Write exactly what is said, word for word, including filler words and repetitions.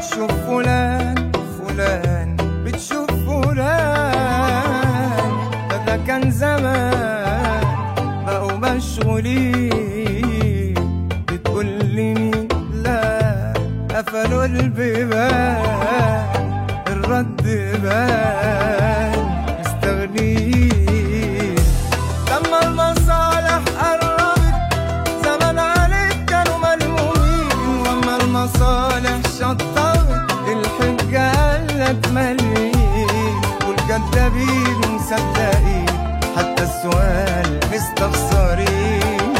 بتشوف فلان فلان بتشوف فلان، ده ده كان زمان بقوا مشغولين. بتقول لي مين؟ لا قفلوا البيبان، الرد بان مستغنين. لما المصالح قربت زمان عليك كانوا ملمومين، واما المصالح شطبت الحجة قالك مليين. والكدابين مصدقين حتى السؤال مستخسرين.